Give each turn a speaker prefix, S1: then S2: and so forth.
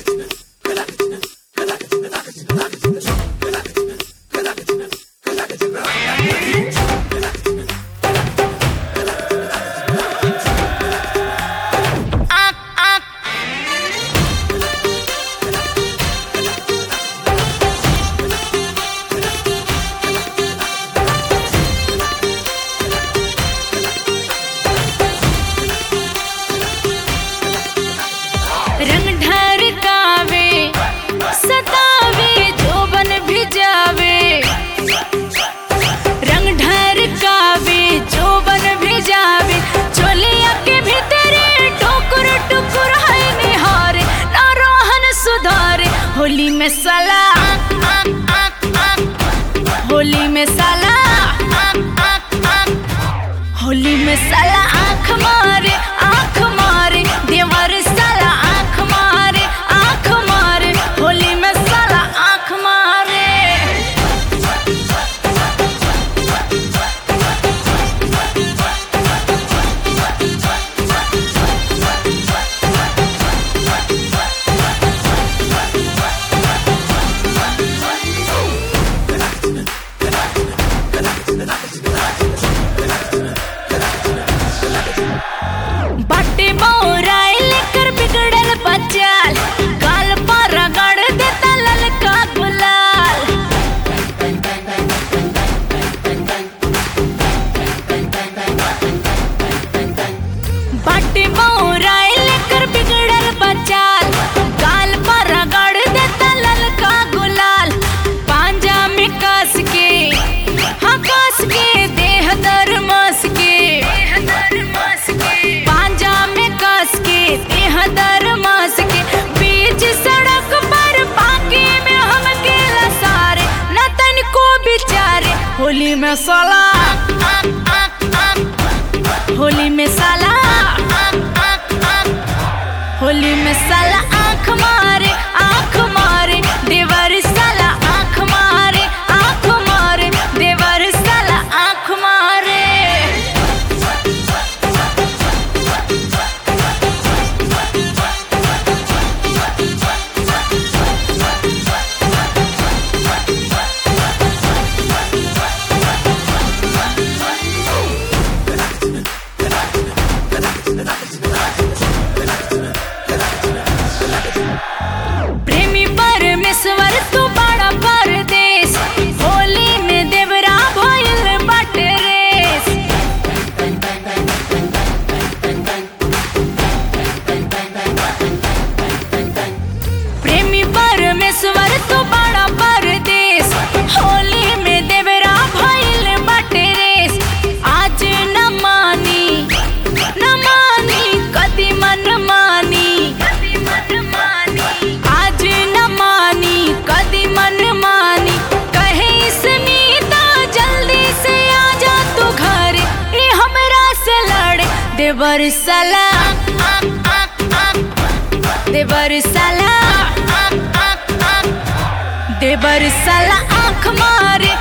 S1: रंग ढरकावे सतावे जोबन भिजावे, रंग ढरकावे जोबन भिजावे, चोलिया के भीतरे टुकुर टुकुर है निहारे, ना रोहन सुधारे। होली में साला होली में साला होली में साला आँख मारे देवर साला आँख मारे, होली में साला आँख मारे। बाटे बौराई लेकर बिगड़ल बचाल, गाल पर रगड़ देता ललका गुलाल। बाटे बौराई लेकर बिगड़ल बचाल, गाल पर रगड़ देता ललका गुलाल। पांजा में कस के हाँ कस के देह दरमस के, पांजा में कस के देह दरमस के, बीच सड़क पर पाके में हम गेला सारे, न तनिको बिचारे। होली में साला होली में साला होली में साला आँख मारे देवर साला आँख मारे देवर साला आँख मारे। प्रेमी परमेश्वर तू बड़ा परदेश, होली में देवरा भइल बाटे रेस। प्रेमी परमेश्वर तू बड़ा परदेश, होली में देवरा भइल बाटे रेस। आज न मानी कदी मन मानी, आज न मानी कदी मन मानी। कहे स्मिता जल्दी से आजा तू घर, ये हमरा से लड़े देवर साला देवर साला देवर साला आँख मारे